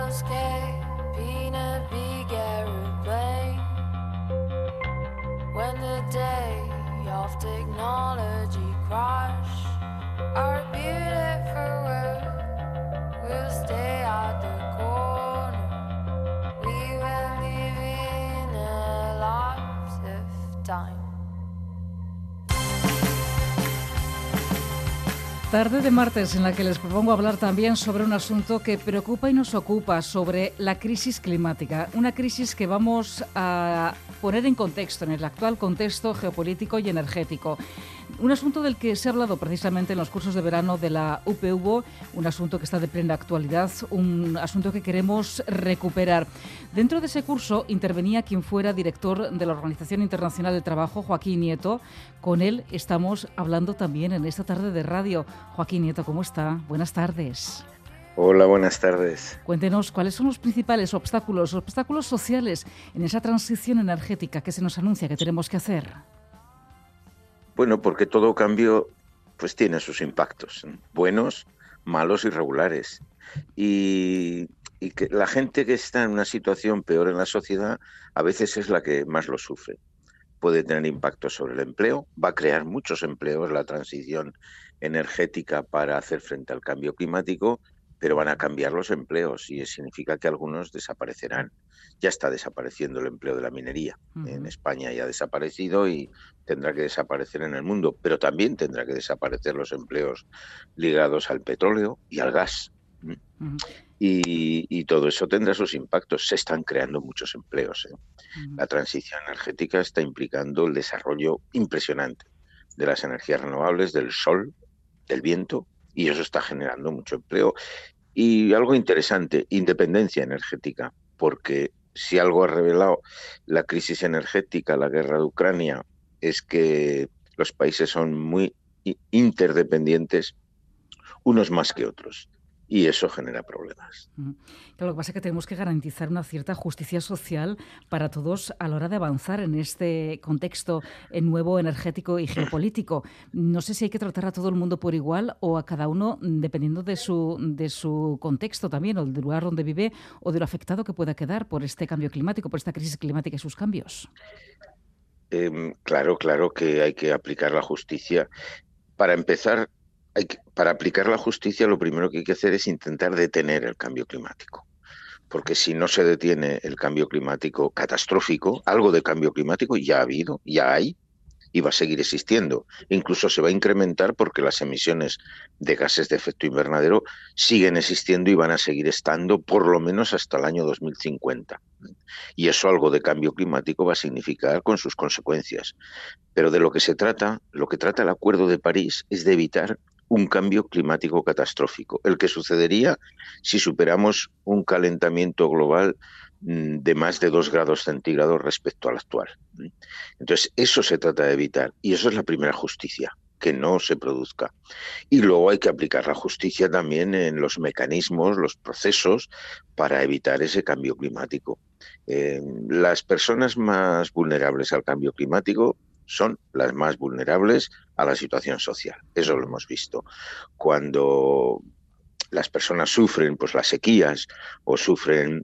escaping a big aeroplane. When the day of technology crash, our beautiful world will stay at the corner. We will live in a lapse of time. Tarde de martes en la que les propongo hablar también sobre un asunto que preocupa y nos ocupa, sobre la crisis climática. Una crisis que vamos a poner en contexto, en el actual contexto geopolítico y energético. Un asunto del que se ha hablado precisamente en los cursos de verano de la UPV, un asunto que está de plena actualidad, un asunto que queremos recuperar. Dentro de ese curso intervenía quien fuera director de la Organización Internacional del Trabajo, Joaquín Nieto. Con él estamos hablando también en esta tarde de radio. Joaquín Nieto, ¿cómo está? Buenas tardes. Hola, buenas tardes. Cuéntenos cuáles son los principales obstáculos sociales en esa transición energética que se nos anuncia que tenemos que hacer. Bueno, porque todo cambio pues tiene sus impactos, buenos, malos y regulares. Y que la gente que está en una situación peor en la sociedad a veces es la que más lo sufre. Puede tener impacto sobre el empleo, va a crear muchos empleos la transición energética para hacer frente al cambio climático, pero van a cambiar los empleos y significa que algunos desaparecerán. Ya está desapareciendo el empleo de la minería. En España ya ha desaparecido y tendrá que desaparecer en el mundo, pero también tendrá que desaparecer los empleos ligados al petróleo y al gas. Y todo eso tendrá sus impactos. Se están creando muchos empleos. La transición energética está implicando el desarrollo impresionante de las energías renovables, del sol, del viento, y eso está generando mucho empleo. Y algo interesante, independencia energética, porque si algo ha revelado la crisis energética, la guerra de Ucrania, es que los países son muy interdependientes, unos más que otros. Y eso genera problemas. Claro, lo que pasa es que tenemos que garantizar una cierta justicia social para todos a la hora de avanzar en este contexto nuevo energético y geopolítico. No sé si hay que tratar a todo el mundo por igual o a cada uno dependiendo de su contexto también, o del lugar donde vive, o de lo afectado que pueda quedar por este cambio climático, por esta crisis climática y sus cambios. Claro que hay que aplicar la justicia. Para empezar, para aplicar la justicia, lo primero que hay que hacer es intentar detener el cambio climático. Porque si no se detiene el cambio climático catastrófico, algo de cambio climático ya ha habido, ya hay, y va a seguir existiendo. Incluso se va a incrementar porque las emisiones de gases de efecto invernadero siguen existiendo y van a seguir estando por lo menos hasta el año 2050. Y eso, algo de cambio climático, va a significar con sus consecuencias. Pero de lo que trata el Acuerdo de París es de evitar un cambio climático catastrófico, el que sucedería si superamos un calentamiento global de más de 2 grados centígrados respecto al actual. Entonces, eso se trata de evitar, y eso es la primera justicia, que no se produzca. Y luego hay que aplicar la justicia también en los mecanismos, los procesos para evitar ese cambio climático. Las personas más vulnerables al cambio climático son las más vulnerables a la situación social. Eso lo hemos visto. Cuando las personas sufren pues las sequías o sufren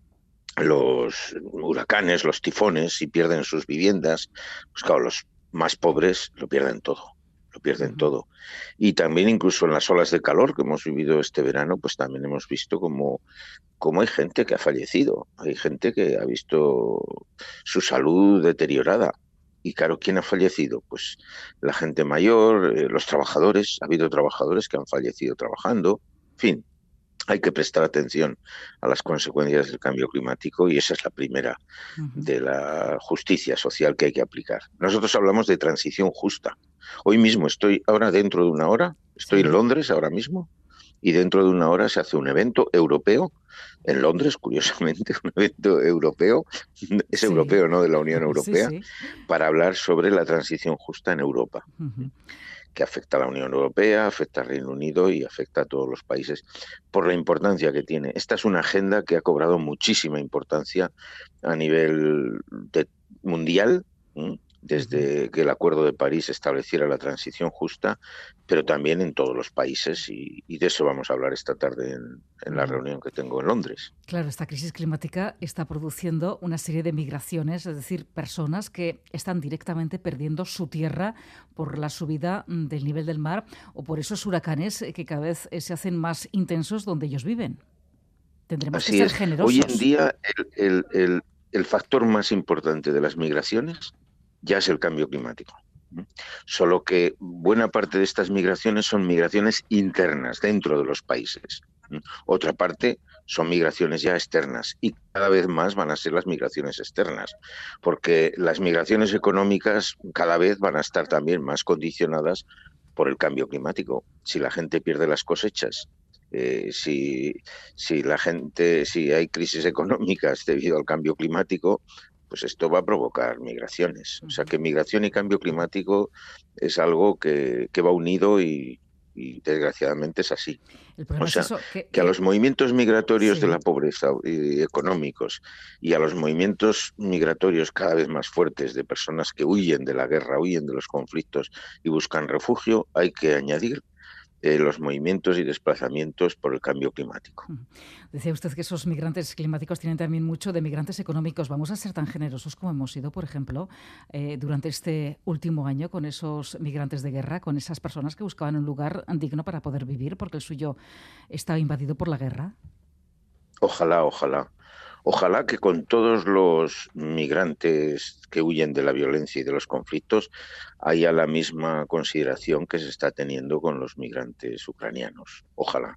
los huracanes, los tifones y pierden sus viviendas, pues claro, los más pobres lo pierden todo. Todo. Y también incluso en las olas de calor que hemos vivido este verano, pues también hemos visto como hay gente que ha fallecido, hay gente que ha visto su salud deteriorada. Y claro, ¿quién ha fallecido? Pues la gente mayor, los trabajadores, ha habido trabajadores que han fallecido trabajando, en fin. Hay que prestar atención a las consecuencias del cambio climático y esa es la primera de la justicia social que hay que aplicar. Nosotros hablamos de transición justa. Hoy mismo dentro de una hora, estoy en Londres ahora mismo, y dentro de una hora se hace un evento europeo en Londres, curiosamente, un evento europeo, es europeo, ¿no?, de la Unión Europea, para hablar sobre la transición justa en Europa. Que afecta a la Unión Europea, afecta al Reino Unido y afecta a todos los países por la importancia que tiene. Esta es una agenda que ha cobrado muchísima importancia a nivel mundial, desde que el Acuerdo de París estableciera la transición justa, pero también en todos los países, y de eso vamos a hablar esta tarde en la reunión que tengo en Londres. Claro, esta crisis climática está produciendo una serie de migraciones, es decir, personas que están directamente perdiendo su tierra por la subida del nivel del mar o por esos huracanes que cada vez se hacen más intensos donde ellos viven. Tendremos que ser generosos. Hoy en día el factor más importante de las migraciones ya es el cambio climático. Solo que buena parte de estas migraciones son migraciones internas dentro de los países. Otra parte son migraciones ya externas, y cada vez más van a ser las migraciones externas, porque las migraciones económicas cada vez van a estar también más condicionadas por el cambio climático. Si la gente pierde las cosechas, si hay crisis económicas debido al cambio climático, pues esto va a provocar migraciones. O sea que migración y cambio climático es algo que va unido y desgraciadamente es así. O sea, que a los movimientos migratorios de la pobreza y económicos, y a los movimientos migratorios cada vez más fuertes de personas que huyen de la guerra, huyen de los conflictos y buscan refugio, hay que añadir los movimientos y desplazamientos por el cambio climático. Decía usted que esos migrantes climáticos tienen también mucho de migrantes económicos. ¿Vamos a ser tan generosos como hemos sido, por ejemplo, durante este último año con esos migrantes de guerra, con esas personas que buscaban un lugar digno para poder vivir porque el suyo estaba invadido por la guerra? Ojalá, ojalá. Ojalá que con todos los migrantes que huyen de la violencia y de los conflictos haya la misma consideración que se está teniendo con los migrantes ucranianos. Ojalá.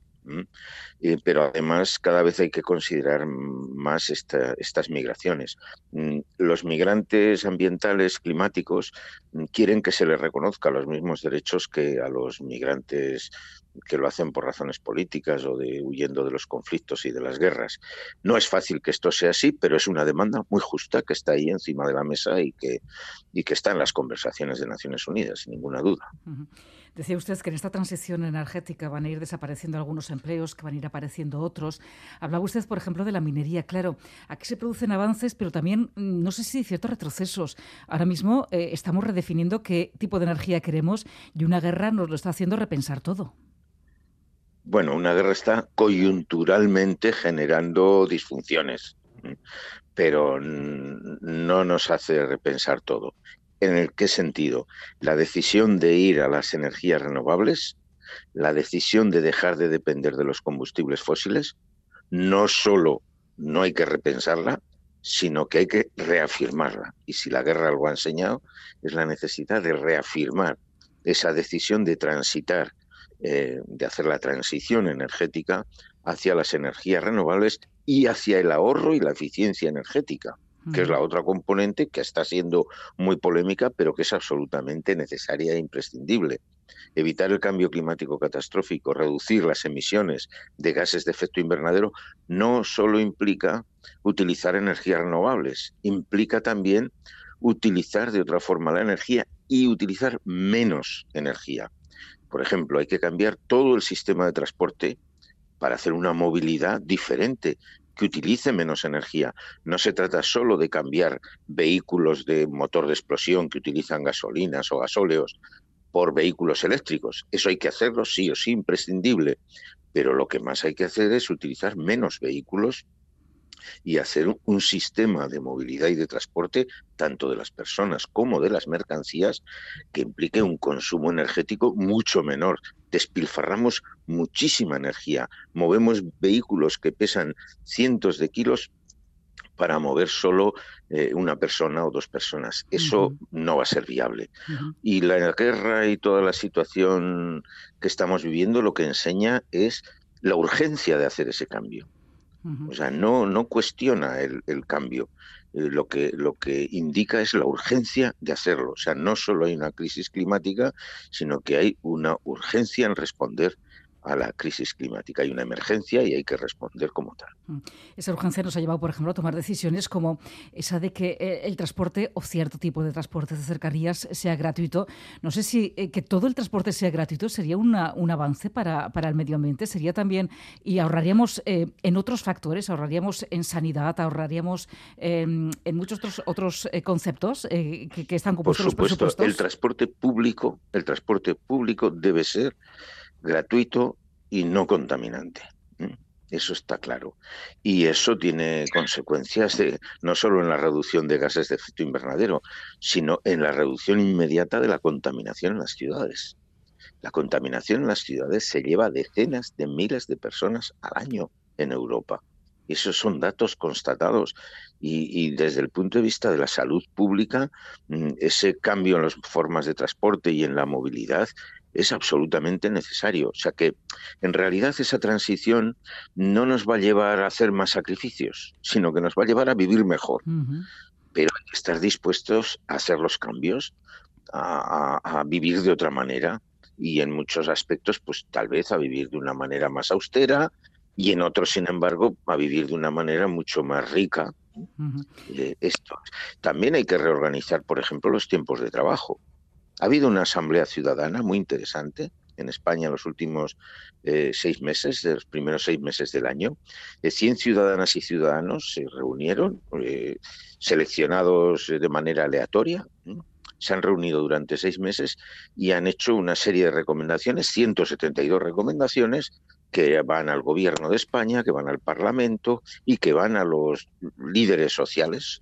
Pero además cada vez hay que considerar más estas migraciones. Los migrantes ambientales climáticos quieren que se les reconozca los mismos derechos que a los migrantes que lo hacen por razones políticas o de huyendo de los conflictos y de las guerras. No es fácil que esto sea así, pero es una demanda muy justa que está ahí encima de la mesa y que está en las conversaciones de Naciones Unidas, sin ninguna duda. Decía usted que en esta transición energética van a ir desapareciendo algunos empleos, que van a ir apareciendo otros. Hablaba usted, por ejemplo, de la minería. Claro, aquí se producen avances, pero también, no sé si ciertos retrocesos. Ahora mismo estamos redefiniendo qué tipo de energía queremos y una guerra nos lo está haciendo repensar todo. Bueno, una guerra está coyunturalmente generando disfunciones, pero no nos hace repensar todo. ¿En qué sentido? La decisión de ir a las energías renovables, la decisión de dejar de depender de los combustibles fósiles, no solo no hay que repensarla, sino que hay que reafirmarla. Y si la guerra algo ha enseñado, es la necesidad de reafirmar esa decisión de transitar, de hacer la transición energética hacia las energías renovables y hacia el ahorro y la eficiencia energética, que es la otra componente que está siendo muy polémica, pero que es absolutamente necesaria e imprescindible. Evitar el cambio climático catastrófico, reducir las emisiones de gases de efecto invernadero, no solo implica utilizar energías renovables, implica también utilizar de otra forma la energía y utilizar menos energía. Por ejemplo, hay que cambiar todo el sistema de transporte para hacer una movilidad diferente, que utilice menos energía. No se trata solo de cambiar vehículos de motor de explosión que utilizan gasolinas o gasóleos por vehículos eléctricos. Eso hay que hacerlo sí o sí, imprescindible. Pero lo que más hay que hacer es utilizar menos vehículos y hacer un sistema de movilidad y de transporte, tanto de las personas como de las mercancías, que implique un consumo energético mucho menor. Despilfarramos muchísima energía, movemos vehículos que pesan cientos de kilos para mover solo una persona o dos personas. Eso no va a ser viable. Y la guerra y toda la situación que estamos viviendo lo que enseña es la urgencia de hacer ese cambio. O sea, no cuestiona el cambio. Lo que indica es la urgencia de hacerlo. O sea, no solo hay una crisis climática, sino que hay una urgencia en responder a la crisis climática. Hay una emergencia y hay que responder como tal. Esa urgencia nos ha llevado, por ejemplo, a tomar decisiones como esa de que el transporte o cierto tipo de transporte de cercanías sea gratuito. No sé si que todo el transporte sea gratuito sería un avance para el medio ambiente, sería también, y ahorraríamos en otros factores, ahorraríamos en sanidad, ahorraríamos en muchos otros conceptos que están compuestos los presupuestos. Por supuesto, el transporte público debe ser gratuito y no contaminante. Eso está claro. Y eso tiene consecuencias no solo en la reducción de gases de efecto invernadero, sino en la reducción inmediata de la contaminación en las ciudades. La contaminación en las ciudades se lleva a decenas de miles de personas al año en Europa. Esos son datos constatados y desde el punto de vista de la salud pública, ese cambio en las formas de transporte y en la movilidad es absolutamente necesario. O sea que, en realidad, esa transición no nos va a llevar a hacer más sacrificios, sino que nos va a llevar a vivir mejor. Pero hay que estar dispuestos a hacer los cambios, a vivir de otra manera y en muchos aspectos, pues tal vez a vivir de una manera más austera y en otros, sin embargo, a vivir de una manera mucho más rica. También hay que reorganizar, por ejemplo, los tiempos de trabajo. Ha habido una asamblea ciudadana muy interesante en España en los últimos 6 meses, de los primeros 6 meses del año. 100 ciudadanas y ciudadanos se reunieron, seleccionados de manera aleatoria. Se han reunido durante 6 meses y han hecho una serie de recomendaciones, 172 recomendaciones, que van al Gobierno de España, que van al Parlamento y que van a los líderes sociales,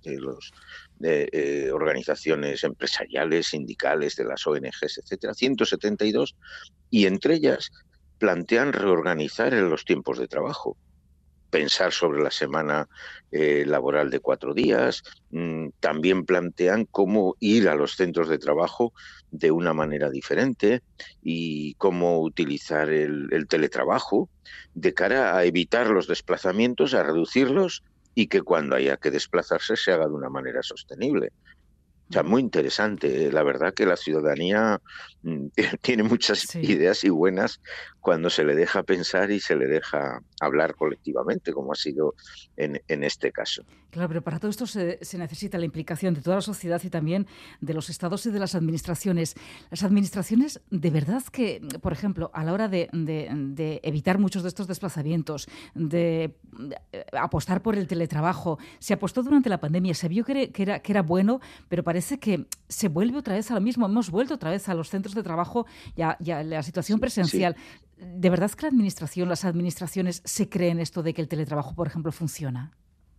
organizaciones empresariales, sindicales, de las ONGs, etcétera, 172, y entre ellas plantean reorganizar en los tiempos de trabajo, pensar sobre la semana laboral de 4 días, también plantean cómo ir a los centros de trabajo de una manera diferente y cómo utilizar el teletrabajo de cara a evitar los desplazamientos, a reducirlos y que cuando haya que desplazarse se haga de una manera sostenible. O sea, muy interesante. La verdad que la ciudadanía tiene muchas ideas y buenas cuando se le deja pensar y se le deja hablar colectivamente, como ha sido en este caso. Claro, pero para todo esto se necesita la implicación de toda la sociedad y también de los estados y de las administraciones. Las administraciones, de verdad que, por ejemplo, a la hora de evitar muchos de estos desplazamientos, de apostar por el teletrabajo, se apostó durante la pandemia, se vio que era bueno, pero parece que se vuelve otra vez a lo mismo. Hemos vuelto otra vez a los centros de trabajo y a la situación presencial. Sí. ¿De verdad que las administraciones se creen esto de que el teletrabajo, por ejemplo, funciona?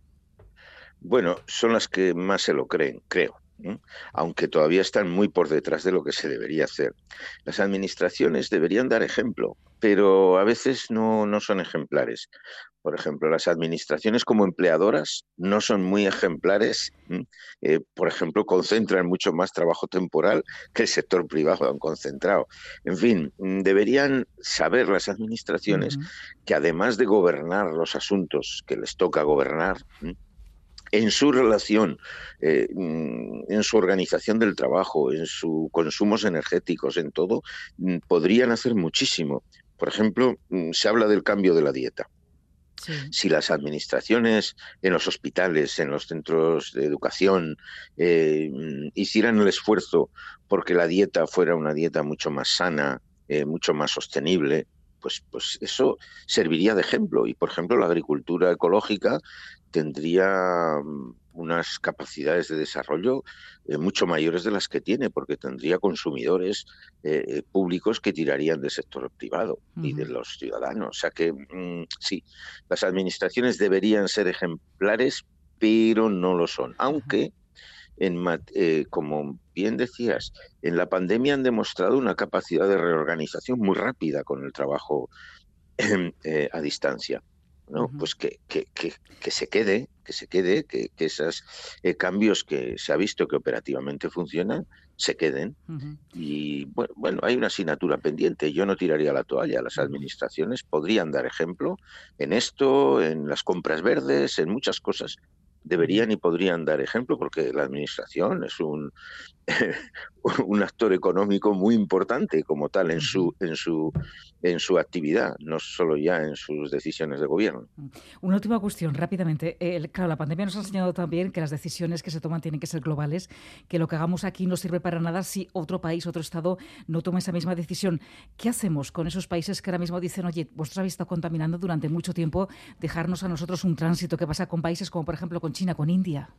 Bueno, son las que más se lo creen, creo, aunque todavía están muy por detrás de lo que se debería hacer. Las administraciones deberían dar ejemplo, pero a veces no son ejemplares. Por ejemplo, las administraciones como empleadoras no son muy ejemplares. Por ejemplo, concentran mucho más trabajo temporal que el sector privado han concentrado. En fin, deberían saber las administraciones que además de gobernar los asuntos que les toca gobernar, en su relación, en su organización del trabajo, en sus consumos energéticos, en todo, podrían hacer muchísimo. Por ejemplo, se habla del cambio de la dieta. Sí. Si las administraciones en los hospitales, en los centros de educación, hicieran el esfuerzo porque la dieta fuera una dieta mucho más sana, mucho más sostenible, pues eso serviría de ejemplo. Y, por ejemplo, la agricultura ecológica tendría unas capacidades de desarrollo mucho mayores de las que tiene, porque tendría consumidores públicos que tirarían del sector privado y de los ciudadanos. O sea que sí, las administraciones deberían ser ejemplares, pero no lo son. Aunque, como bien decías, en la pandemia han demostrado una capacidad de reorganización muy rápida con el trabajo a distancia. ¿No? Pues que se quede, que esos cambios que se ha visto que operativamente funcionan, se queden. Y bueno, hay una asignatura pendiente. Yo no tiraría la toalla. Las administraciones podrían dar ejemplo en esto, en las compras verdes, en muchas cosas. Deberían y podrían dar ejemplo porque la administración es un actor económico muy importante como tal Ujú. en su actividad, no solo ya en sus decisiones de gobierno. Una última cuestión, rápidamente. Claro, la pandemia nos ha enseñado también que las decisiones que se toman tienen que ser globales, que lo que hagamos aquí no sirve para nada si otro país, otro Estado no toma esa misma decisión. ¿Qué hacemos con esos países que ahora mismo dicen, oye, vosotros habéis estado contaminando durante mucho tiempo, dejarnos a nosotros un tránsito? ¿Qué pasa con países como, por ejemplo, con China, con India?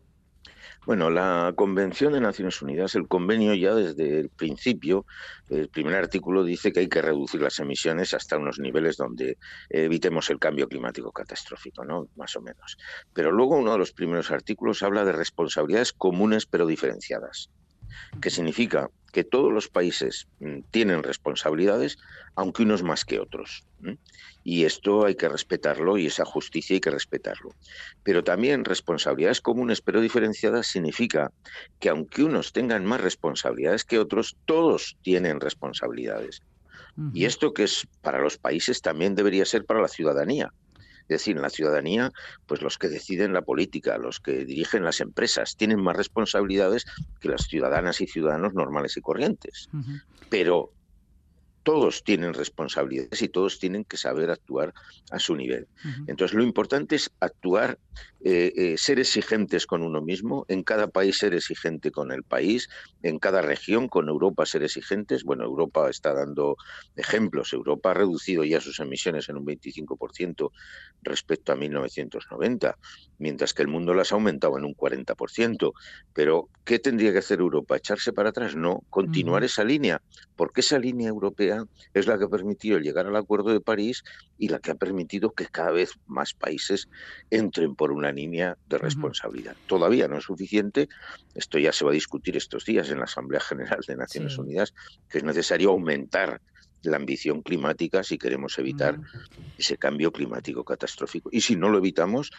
Bueno, la Convención de Naciones Unidas, el convenio ya desde el principio, el primer artículo dice que hay que reducir las emisiones hasta unos niveles donde evitemos el cambio climático catastrófico, ¿no? Más o menos. Pero luego uno de los primeros artículos habla de responsabilidades comunes pero diferenciadas, que significa que todos los países tienen responsabilidades, aunque unos más que otros. Y esto hay que respetarlo y esa justicia hay que respetarlo. Pero también responsabilidades comunes pero diferenciadas significa que aunque unos tengan más responsabilidades que otros, todos tienen responsabilidades. Y Ujú. esto que es para los países también debería ser para la ciudadanía. Es decir, en la ciudadanía, pues los que deciden la política, los que dirigen las empresas, tienen más responsabilidades que las ciudadanas y ciudadanos normales y corrientes. Ujú. Pero todos tienen responsabilidades y todos tienen que saber actuar a su nivel. Ujú. Entonces, lo importante es actuar, ser exigentes con uno mismo, en cada país ser exigente con el país, en cada región, con Europa ser exigentes. Bueno, Europa está dando ejemplos. Europa ha reducido ya sus emisiones en un 25% respecto a 1990, mientras que el mundo las ha aumentado en un 40%. Pero, ¿qué tendría que hacer Europa? ¿Echarse para atrás? No, continuar Ujú. esa línea, porque esa línea europea es la que ha permitido llegar al Acuerdo de París y la que ha permitido que cada vez más países entren por una línea de Ujú. responsabilidad. Todavía no es suficiente, esto ya se va a discutir estos días en la Asamblea General de Naciones Sí. Unidas, que es necesario aumentar la ambición climática si queremos evitar Mm. ese cambio climático catastrófico. Y si no lo evitamos,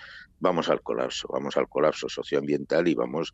vamos al colapso socioambiental y vamos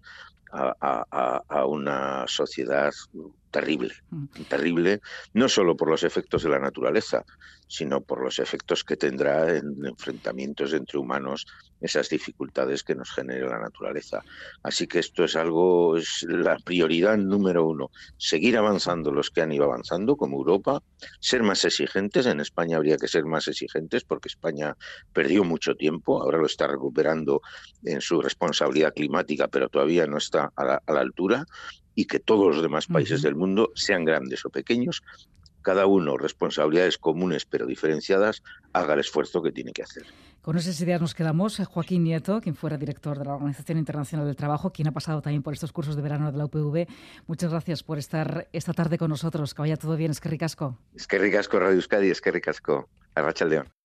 a una sociedad terrible, Mm. terrible, no solo por los efectos de la naturaleza, sino por los efectos que tendrá en enfrentamientos entre humanos, esas dificultades que nos genera la naturaleza. Así que esto es algo, es la prioridad número uno, seguir Sí. avanzando los que han ido avanzando, como Europa, ser más exigentes. En España habría que ser más exigentes porque España perdió mucho tiempo, ahora lo está recuperando en su responsabilidad climática, pero todavía no está a la altura, y que todos los demás países Ujú. del mundo, sean grandes o pequeños, cada uno responsabilidades comunes pero diferenciadas, haga el esfuerzo que tiene que hacer. Con esas ideas nos quedamos. Joaquín Nieto, quien fuera director de la Organización Internacional del Trabajo, quien ha pasado también por estos cursos de verano de la UPV. Muchas gracias por estar esta tarde con nosotros. Que vaya todo bien. Es que ricasco. Eskerrik asko, Radio Euskadi, eskerrik asko, Arratsaldeon.